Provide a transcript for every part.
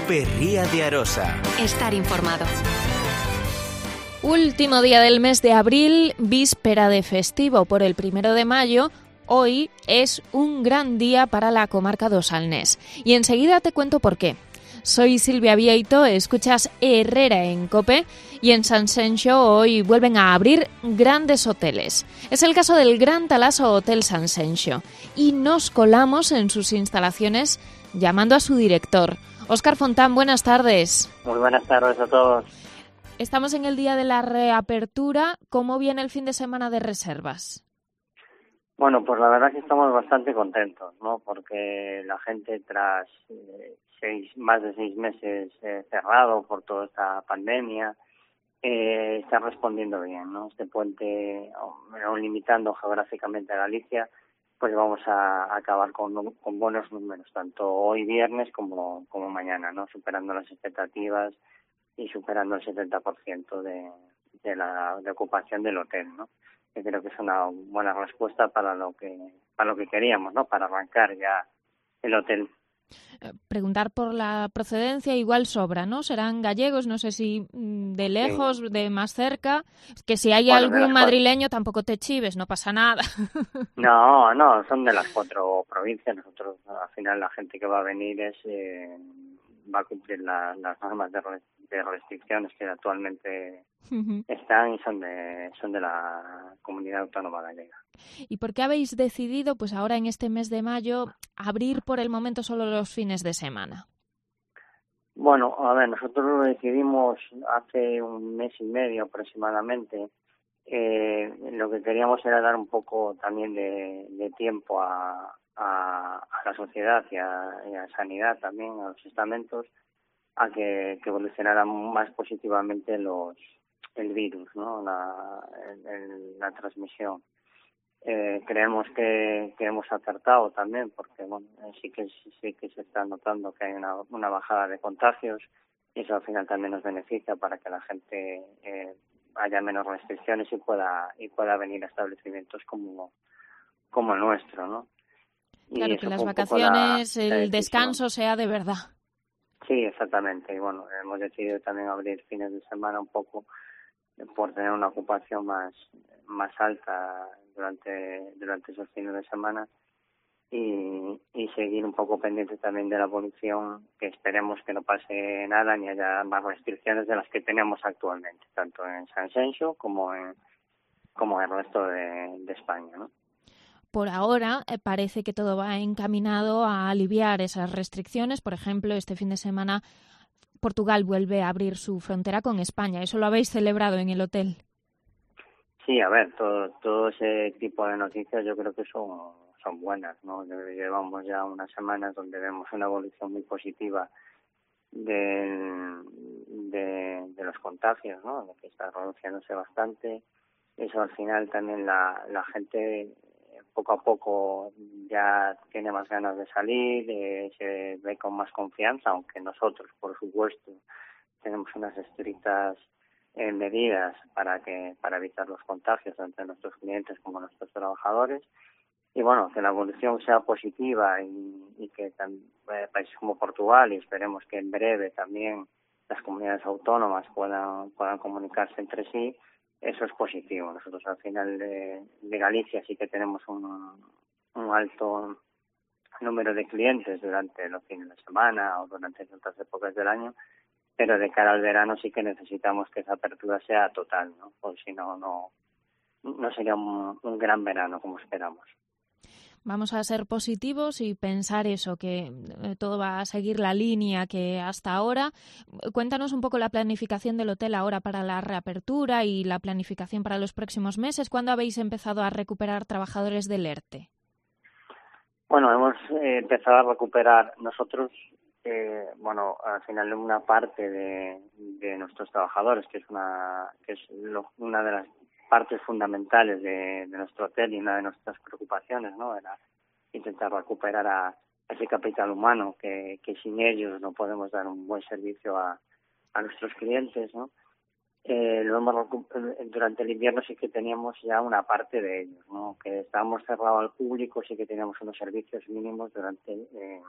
Cope Ría de Arosa. Estar informado. Último día del mes de abril, víspera de festivo por el 1 de mayo. Hoy es un gran día para la comarca do Salnés. Y enseguida te cuento por qué. Soy Silvia Vieito, escuchas Herrera en Cope y en Sanxenxo hoy vuelven a abrir grandes hoteles. Es el caso del Gran Talaso Hotel Sanxenxo y nos colamos en sus instalaciones llamando a su director. Óscar Fontán, buenas tardes. Muy buenas tardes a todos. Estamos en el día de la reapertura. ¿Cómo viene el fin de semana de reservas? Bueno, pues la verdad que estamos bastante contentos, ¿no? Porque la gente tras más de 6 meses cerrado por toda esta pandemia está respondiendo bien, ¿no? Este puente, aún limitando geográficamente a Galicia, pues vamos a acabar con buenos números, tanto hoy viernes como mañana, ¿no? Superando las expectativas y superando el 70% de ocupación del hotel, ¿no? Que creo que es una buena respuesta para lo que queríamos, ¿no? Para arrancar ya el hotel. Preguntar por la procedencia igual sobra, ¿no? Serán gallegos, no sé si de lejos, sí, de más cerca, que si hay algún madrileño tampoco te chives, no pasa nada. No, son de las 4 provincias. Nosotros, al final, la gente que va a venir va a cumplir las normas de restricciones que actualmente están y son de la comunidad autónoma gallega. ¿Y por qué habéis decidido, pues ahora en este mes de mayo, abrir por el momento solo los fines de semana? Bueno, a ver, nosotros lo decidimos hace un mes y medio aproximadamente. Lo que queríamos era dar un poco también de tiempo a la sociedad y a sanidad también, a los estamentos, a que evolucionara más positivamente el virus, ¿no? La transmisión. Creemos que hemos acertado también, porque bueno, sí que se está notando que hay una bajada de contagios y eso al final también nos beneficia para que la gente haya menos restricciones y pueda venir a establecimientos como el nuestro, ¿no? Claro, que las vacaciones, el descanso sea de verdad. Sí, exactamente. Y bueno, hemos decidido también abrir fines de semana un poco por tener una ocupación más alta durante esos fines de semana y seguir un poco pendiente también de la evolución, que esperemos que no pase nada ni haya más restricciones de las que tenemos actualmente, tanto en Sanxenxo como en el resto de España, ¿no? Por ahora parece que todo va encaminado a aliviar esas restricciones. Por ejemplo, este fin de semana Portugal vuelve a abrir su frontera con España. ¿Eso lo habéis celebrado en el hotel? Sí, a ver, todo ese tipo de noticias yo creo que son buenas, ¿no? Llevamos ya unas semanas donde vemos una evolución muy positiva de los contagios, ¿no? De que está reduciéndose bastante. Eso al final también la gente poco a poco ya tiene más ganas de salir, se ve con más confianza, aunque nosotros, por supuesto, tenemos unas estrictas medidas para evitar los contagios entre nuestros clientes como nuestros trabajadores. Y bueno, que la evolución sea positiva y que países como Portugal, y esperemos que en breve también las comunidades autónomas puedan comunicarse entre sí, eso es positivo. Nosotros al final de Galicia sí que tenemos un alto número de clientes durante los fines de semana o durante ciertas épocas del año, pero de cara al verano sí que necesitamos que esa apertura sea total, ¿no? Porque si no sería un gran verano como esperamos. Vamos a ser positivos y pensar eso, que todo va a seguir la línea que hasta ahora. Cuéntanos un poco la planificación del hotel ahora para la reapertura y la planificación para los próximos meses. ¿Cuándo habéis empezado a recuperar trabajadores del ERTE? Bueno, hemos empezado a recuperar nosotros, al final una parte de nuestros trabajadores, que es una de las partes fundamentales de nuestro hotel y una de nuestras preocupaciones, ¿no? Era intentar recuperar a ese capital humano que sin ellos no podemos dar un buen servicio a nuestros clientes, ¿no? durante el invierno sí que teníamos ya una parte de ellos, ¿no? Que estábamos cerrados al público, sí que teníamos unos servicios mínimos durante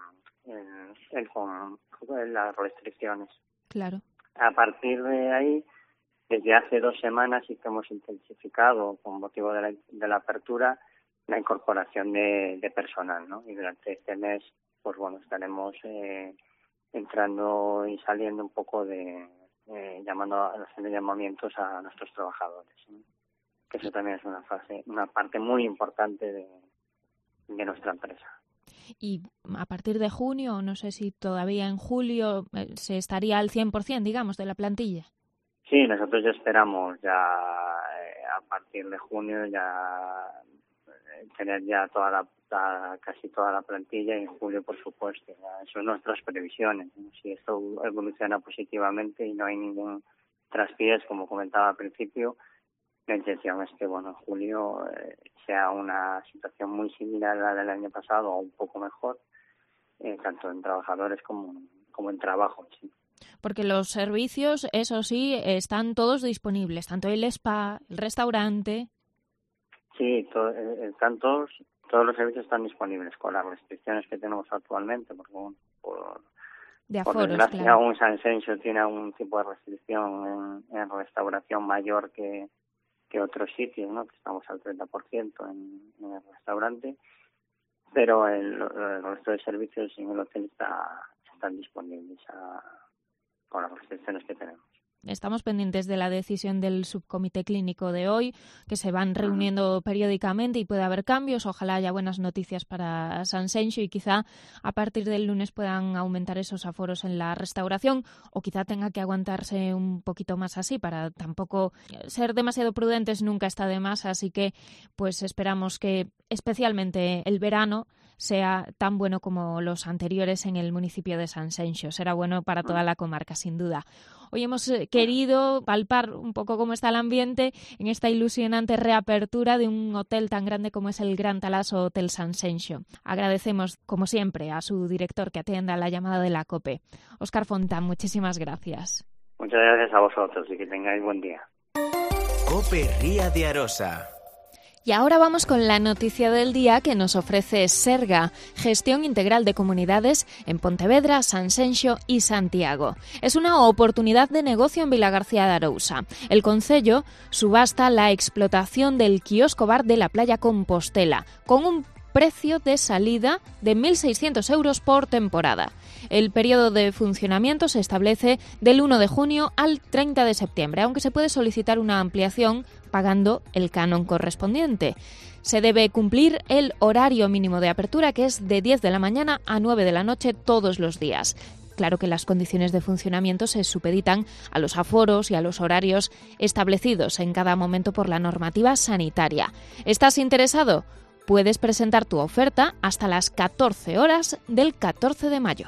con las restricciones. Claro. A partir de ahí, desde hace 2 semanas sí que hemos intensificado, con motivo de la apertura, la incorporación de personal, ¿no? Y durante este mes, pues bueno, estaremos entrando y saliendo un poco haciendo llamamientos a nuestros trabajadores, ¿no? Que eso también es una parte muy importante de nuestra empresa. Y a partir de junio, no sé si todavía en julio, se estaría al 100%, digamos, de la plantilla. Sí, nosotros ya esperamos a partir de junio ya tener ya casi toda la plantilla, y en julio, por supuesto. Ya, son nuestras previsiones, ¿no? Si esto evoluciona positivamente y no hay ningún traspiés, como comentaba al principio, la intención es que, en julio sea una situación muy similar a la del año pasado o un poco mejor, tanto en trabajadores como en trabajo, sí. Porque los servicios, eso sí, están todos disponibles, tanto el spa, el restaurante. Sí, están todos los servicios están disponibles con las restricciones que tenemos actualmente, porque por desgracia, claro, aún San Sencho tiene algún tipo de restricción en restauración mayor que otros sitios, ¿no? Que estamos al 30% en el restaurante, pero el resto de servicios en el hotel están disponibles con las restricciones que tenemos. Estamos pendientes de la decisión del subcomité clínico de hoy, que se van reuniendo periódicamente y puede haber cambios. Ojalá haya buenas noticias para San Sencho y quizá a partir del lunes puedan aumentar esos aforos en la restauración, o quizá tenga que aguantarse un poquito más así para tampoco ser demasiado prudentes, nunca está de más. Así que pues esperamos que especialmente el verano sea tan bueno como los anteriores en el municipio de San Sencho. Será bueno para toda la comarca, sin duda. Hoy hemos querido palpar un poco cómo está el ambiente en esta ilusionante reapertura de un hotel tan grande como es el Gran Talaso Hotel San Sencho. Agradecemos, como siempre, a su director que atienda la llamada de la COPE. Óscar Fontán, muchísimas gracias. Muchas gracias a vosotros y que tengáis buen día. COPE Ría de Arosa. Y ahora vamos con la noticia del día que nos ofrece Serga, Gestión Integral de Comunidades en Pontevedra, San Sencho y Santiago. Es una oportunidad de negocio en Vilagarcía de Arousa. El concello subasta la explotación del quiosco bar de la playa Compostela, con un precio de salida de 1.600 euros por temporada. El periodo de funcionamiento se establece del 1 de junio al 30 de septiembre, aunque se puede solicitar una ampliación pagando el canon correspondiente. Se debe cumplir el horario mínimo de apertura, que es de 10 de la mañana a 9 de la noche todos los días. Claro que las condiciones de funcionamiento se supeditan a los aforos y a los horarios establecidos en cada momento por la normativa sanitaria. ¿Estás interesado? Puedes presentar tu oferta hasta las 14 horas del 14 de mayo.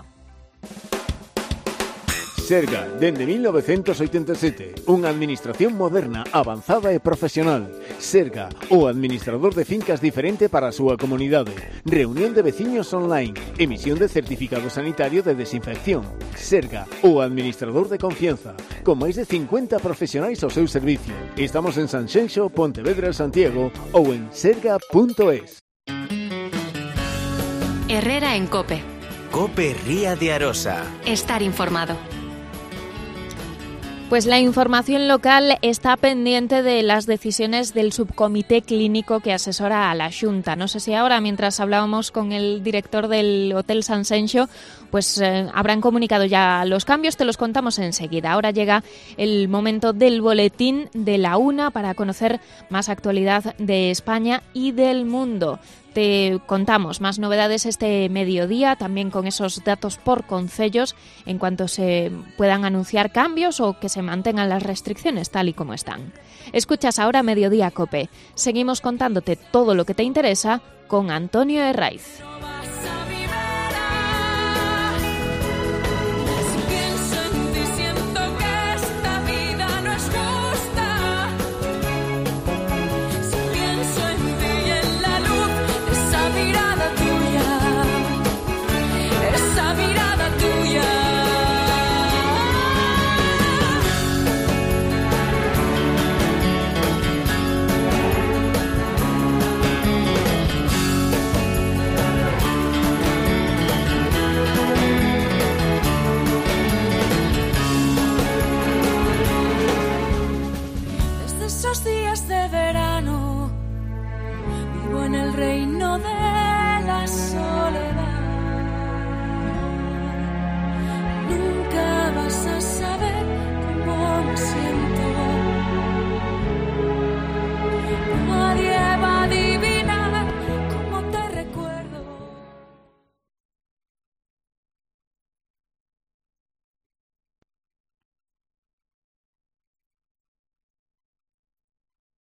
Serga, dende 1987, unha administración moderna, avanzada e profesional. Serga, o administrador de fincas diferente para a súa comunidade. Reunión de veciños online, emisión de certificado sanitario de desinfección. Serga, o administrador de confianza, con máis de 50 profesionais ao seu servicio. Estamos en San Sencho, Pontevedra, Santiago ou en serga.es. Herrera en COPE. COPE Ría de Arosa. Estar informado. Pues la información local está pendiente de las decisiones del subcomité clínico que asesora a la Xunta. No sé si ahora, mientras hablábamos con el director del Hotel San Sencho, pues habrán comunicado ya los cambios, te los contamos enseguida. Ahora llega el momento del boletín de la 1 para conocer más actualidad de España y del mundo. Te contamos más novedades este mediodía, también con esos datos por concellos, en cuanto se puedan anunciar cambios o que se mantengan las restricciones tal y como están. Escuchas ahora Mediodía COPE. Seguimos contándote todo lo que te interesa con Antonio Herraiz. los días de verano vivo en el reino de las sombras.